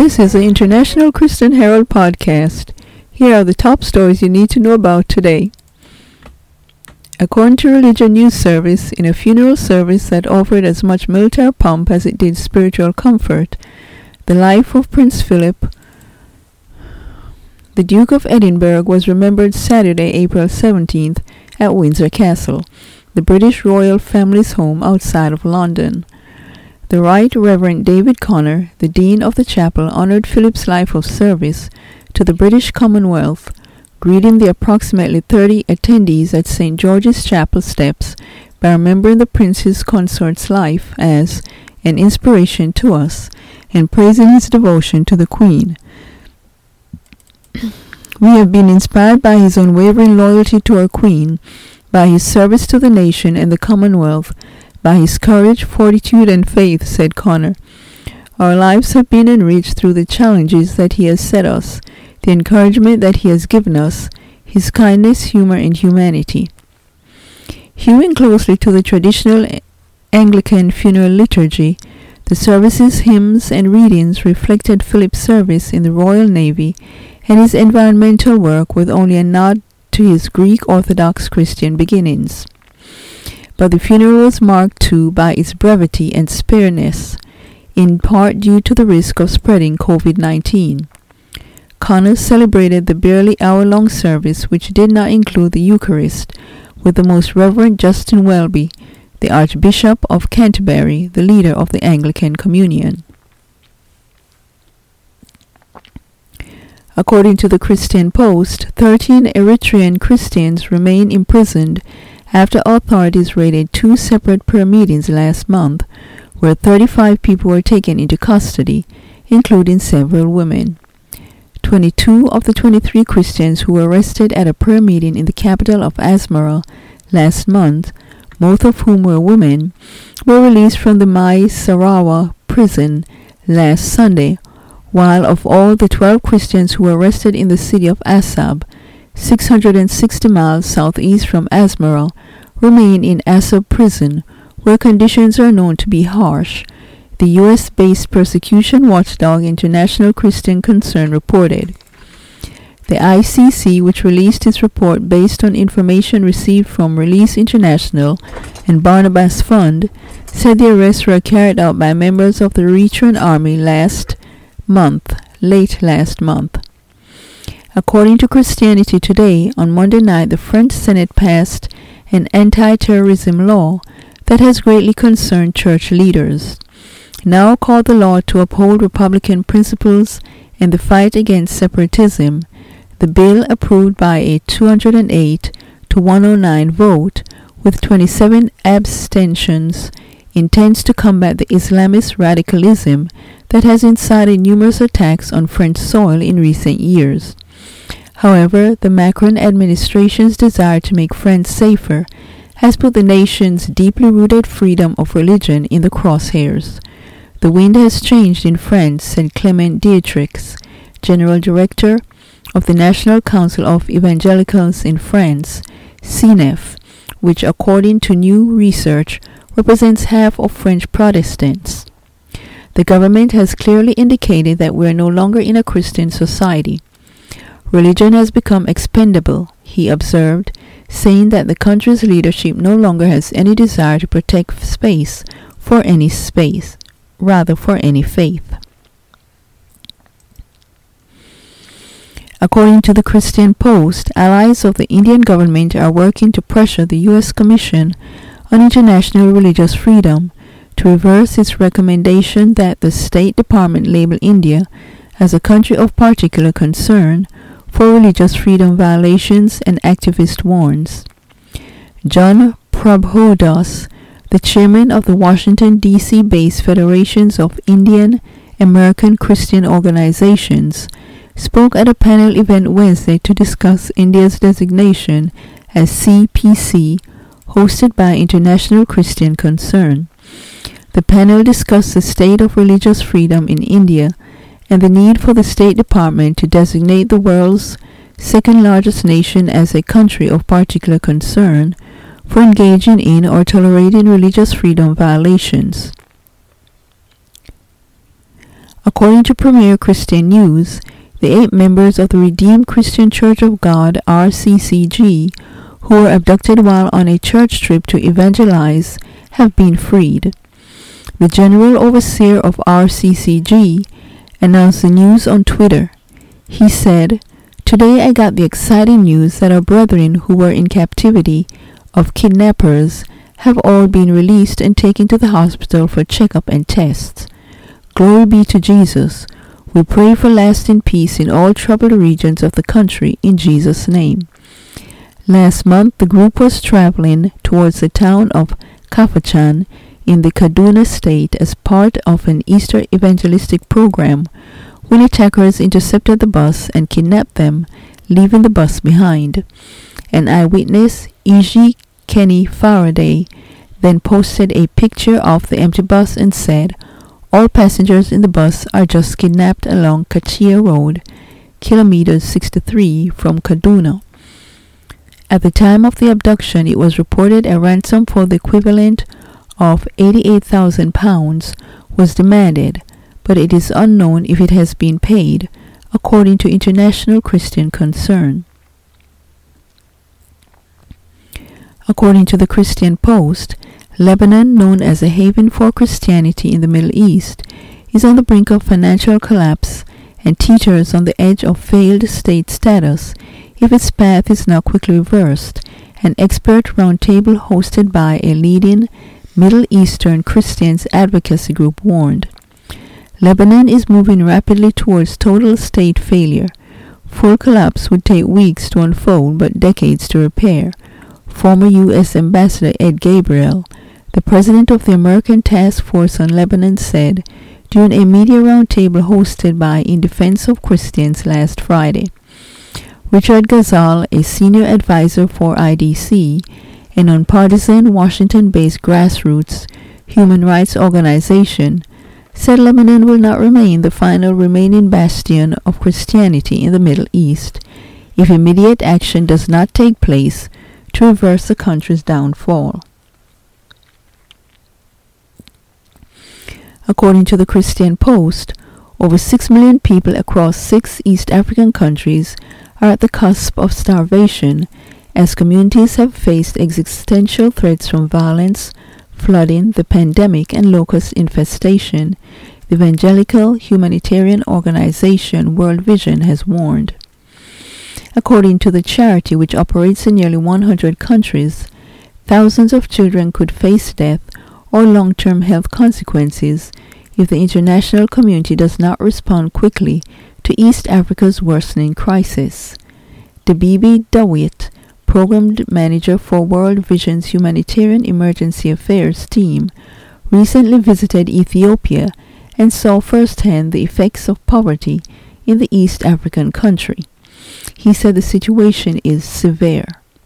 This is the International Christian Herald podcast. Here are the top stories you need to know about today. According to Religion News Service, in a funeral service that offered as much military pomp as it did spiritual comfort, the life of Prince Philip, the Duke of Edinburgh, was remembered Saturday, April 17th at Windsor Castle, the British royal family's home outside of London. The Right Reverend David Connor, the Dean of the Chapel, honored Philip's life of service to the British Commonwealth, greeting the approximately 30 attendees at St. George's Chapel steps by remembering the Prince's consort's life as an inspiration to us and praising his devotion to the Queen. We have been inspired by his unwavering loyalty to our Queen, by his service to the nation and the Commonwealth, by his courage, fortitude, and faith, said Connor. Our lives have been enriched through the challenges that he has set us, the encouragement that he has given us, his kindness, humor, and humanity. Hewing closely to the traditional Anglican funeral liturgy, the service's hymns and readings reflected Philip's service in the Royal Navy and his environmental work with only a nod to his Greek Orthodox Christian beginnings. But the funeral was marked too by its brevity and spareness, in part due to the risk of spreading COVID-19. Connor celebrated the barely hour-long service, which did not include the Eucharist, with the Most Reverend Justin Welby, the Archbishop of Canterbury, the leader of the Anglican Communion. According to the Christian Post, 13 Eritrean Christians remain imprisoned after authorities raided 2 separate prayer meetings last month, where 35 people were taken into custody, including several women. 22 of the 23 Christians who were arrested at a prayer meeting in the capital of Asmara last month, most of whom were women, were released from the Mai Sarawa prison last Sunday, while of all the 12 Christians who were arrested in the city of Assab, 660 miles southeast from Asmara, remain in Assab prison, where conditions are known to be harsh, the U.S.-based persecution watchdog International Christian Concern reported. The ICC, which released its report based on information received from Release International and Barnabas Fund, said the arrests were carried out by members of the Eritrean army late last month. According to Christianity Today, on Monday night the French Senate passed an anti-terrorism law that has greatly concerned church leaders. Now called the law to uphold Republican principles in the fight against separatism, the bill, approved by a 208 to 109 vote with 27 abstentions, intends to combat the Islamist radicalism that has incited numerous attacks on French soil in recent years. However, the Macron administration's desire to make France safer has put the nation's deeply rooted freedom of religion in the crosshairs. The wind has changed in France, said Clement Dietrich, General Director of the National Council of Evangelicals in France, CNEF, which according to new research represents half of French Protestants. The government has clearly indicated that we are no longer in a Christian society. Religion has become expendable, he observed, saying that the country's leadership no longer has any desire to protect space, for any faith. According to the Christian Post, allies of the Indian government are working to pressure the U.S. Commission on International Religious Freedom to reverse its recommendation that the State Department label India as a country of particular concern for religious freedom violations, and activist warns. John Prabhudas, the chairman of the Washington, D.C.-based Federations of Indian American Christian Organizations, spoke at a panel event Wednesday to discuss India's designation as CPC, hosted by International Christian Concern. The panel discussed the state of religious freedom in India and the need for the State Department to designate the world's second-largest nation as a country of particular concern for engaging in or tolerating religious freedom violations. According to Premier Christian News, the 8 members of the Redeemed Christian Church of God, RCCG, who were abducted while on a church trip to evangelize, have been freed. The General Overseer of RCCG announced the news on Twitter. He said, "Today I got the exciting news that our brethren who were in captivity of kidnappers have all been released and taken to the hospital for checkup and tests. Glory be to Jesus. We pray for lasting peace in all troubled regions of the country in Jesus' name." Last month, the group was traveling towards the town of Kafachan in the Kaduna state as part of an Easter evangelistic program when attackers intercepted the bus and kidnapped them, leaving the bus behind. An eyewitness, E.G. Kenny Faraday, then posted a picture of the empty bus and said, "All passengers in the bus are just kidnapped along Kachia Road, kilometers 63 from Kaduna." At the time of the abduction, it was reported a ransom for the equivalent of £88,000 was demanded, but it is unknown if it has been paid, according to International Christian Concern. According to the Christian Post, Lebanon, known as a haven for Christianity in the Middle East, is on the brink of financial collapse and teeters on the edge of failed state status if its path is not quickly reversed, an expert roundtable hosted by a leading Middle Eastern Christians advocacy group warned. Lebanon is moving rapidly towards total state failure. Full collapse would take weeks to unfold but decades to repair. Former U.S. Ambassador Ed Gabriel, the president of the American Task Force on Lebanon, said during a media roundtable hosted by In Defense of Christians last Friday. Richard Ghazal, a senior advisor for IDC, a nonpartisan Washington-based grassroots human rights organization, said Lebanon will not remain the final remaining bastion of Christianity in the Middle East if immediate action does not take place to reverse the country's downfall. According to the Christian Post, over 6 million people across 6 East African countries are at the cusp of starvation as communities have faced existential threats from violence, flooding, the pandemic, and locust infestation, the evangelical humanitarian organization World Vision has warned. According to the charity, which operates in nearly 100 countries, thousands of children could face death or long-term health consequences if the international community does not respond quickly to East Africa's worsening crisis. Debibi Dawit, Program Manager for World Vision's Humanitarian Emergency Affairs team, recently visited Ethiopia and saw firsthand the effects of poverty in the East African country. He said the situation is severe.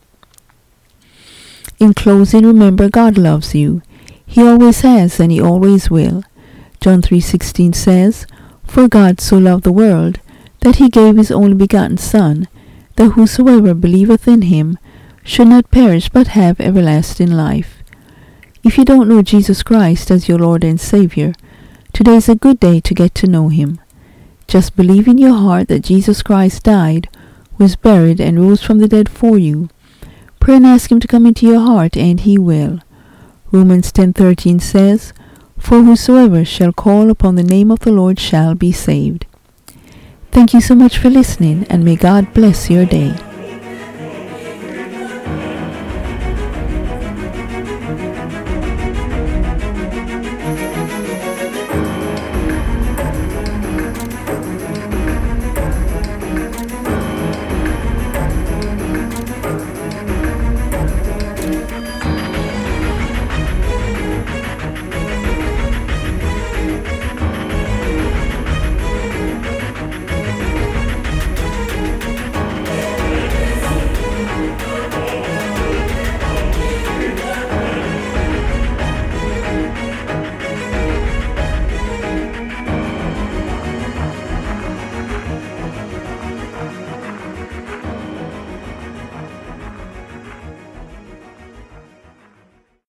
In closing, remember God loves you. He always has and he always will. John 3:16 says, "For God so loved the world, that he gave his only begotten Son, that whosoever believeth in him should not perish but have everlasting life." If you don't know Jesus Christ as your Lord and Savior, today is a good day to get to know him. Just believe in your heart that Jesus Christ died, was buried, and rose from the dead for you. Pray and ask him to come into your heart, and he will. Romans 10:13 says, "For whosoever shall call upon the name of the Lord shall be saved." Thank you so much for listening, and may God bless your day.